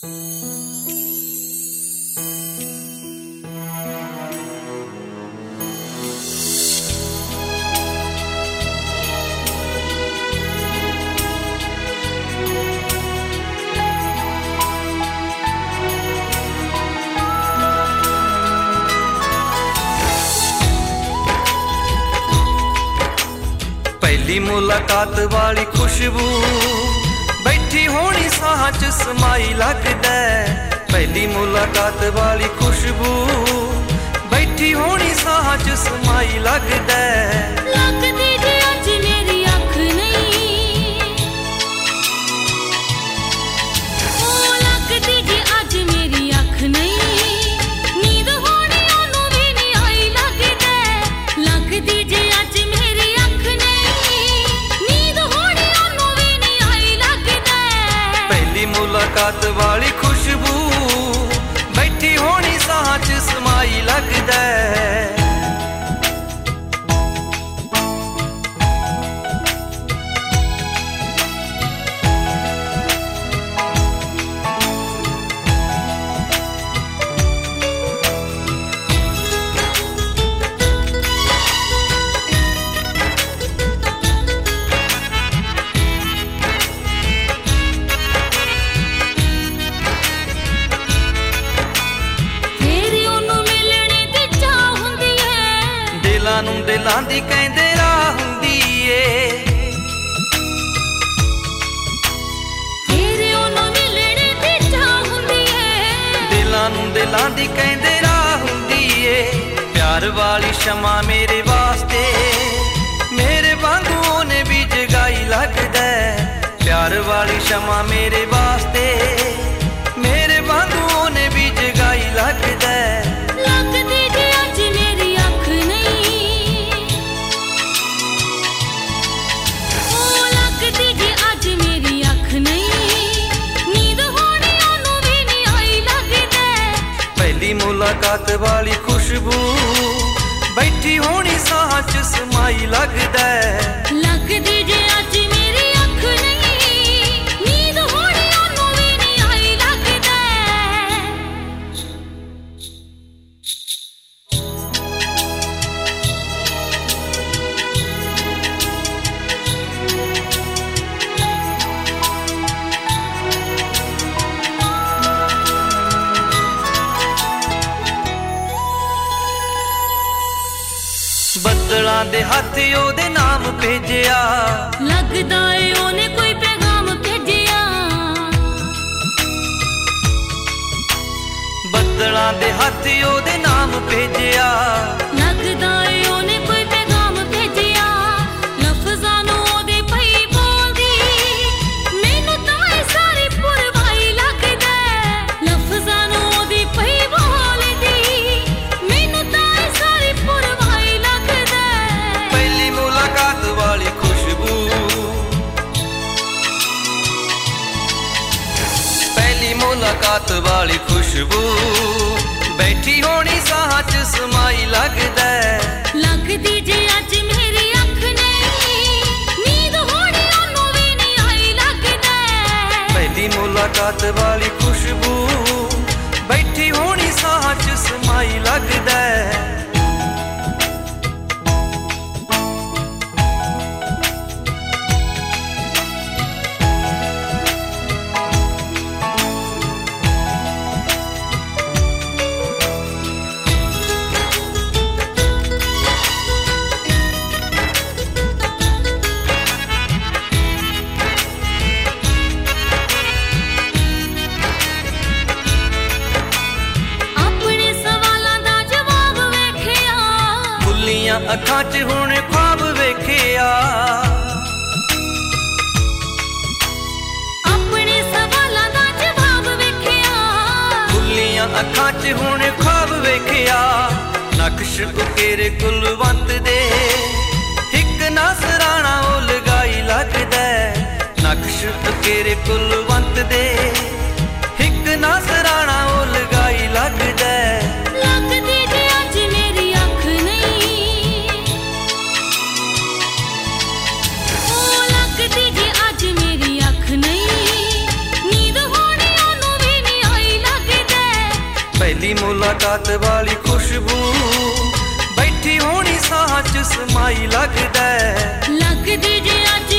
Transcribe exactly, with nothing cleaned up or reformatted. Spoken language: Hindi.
पहली मुलाकात वाली खुशबू बैठी होनी साह च समाई लगदा। पहली मुलाकात वाली खुशबू बैठी होनी साह च समाई लगदा। लगदी जे अज मेरी अख नहीं, ओ लगदी जे अज मेरी अख नहीं, नींद होनी ओनू भी नहीं आई लगदा। लगदी जे अज मेरी अख नहीं, नींद होनी ओनू भी नहीं आई लगदा। पहली मुलाकात वाली खुशबू बैठी होनी साह च समाई लगदा। दिलां नूं दिलां दी कहंदे राह हुंदी ए, तेरे ओनू मिलणे दी चाह हुंदी ए। दिलां नूं दिलां दी कहंदे राह हुंदी ए। प्यार वाली शमा मेरे वास्ते मेरे वांगू ओने भी जगाई लगदा। प्यार वाली शमा मेरे वास्ते मेरे वांगू ओने भी जगाई लगदा। लगदी जे अज मेरी अख नहीं, ओ लगदी जे अज मेरी अख नहीं, नींद होनी ओनू भी नहीं आई लगदा। पहली मुलाकात वाली खुशबू बैठी होनी साह च समाई लगदा। लगदी जे अज मेरी अख नहीं, नींद होनी ओनू भी नहीं आई लगदा। बदलां दे हत्थ ओदे नाम भेजिया, लगदा ए ओने कोई पैगाम भेजिया। बदलां दे हत्थ ओदे नाम भेजिया, लगदा ए ओने कोई पैगाम भेजिया। लफ्ज़ां नूं ओदे पई बोलदी मैनू तां ए सारी पुरवाई लगदा। लफ्ज़ां नूं ओदे पई बोलदी मैनू तां ए सारी पुरवाई लगदा। पहली मुलाकात वाली खुशबू, पहली मुलाकात वाली खुशबू बैठी होनी साह च समाई लगदा। लगदी जे अज मेरी अख नहीं, नींद होनी ओनू भी नहीं आई लगदा। पहली मुलाकात वाली खुशबू बैठी होनी साह च समाई लगदा। अपने सवालां दा जवाब वेखिया, खुलियां अखां च हुण ख्वाब वेखिया। अपने सवालां दा जवाब वेखिया, खुलियां अखां च हुण ख्वाब वेखिया। नक्श उकेरे कुलवंत दे हिक नसराना ओ लगाई लगदा। नक्श उकेरे कुलवंत दे हिक नसराना ओ लगाई लगदा। लगदी जे अज मेरी अख नहीं, ओ लगदी जे अज मेरी अख नहीं, नींद होनी ओनू भी नहीं पहली मुलाकात वाली खुशबू बैठी होनी साह च समाई लगदा लगदी जे अज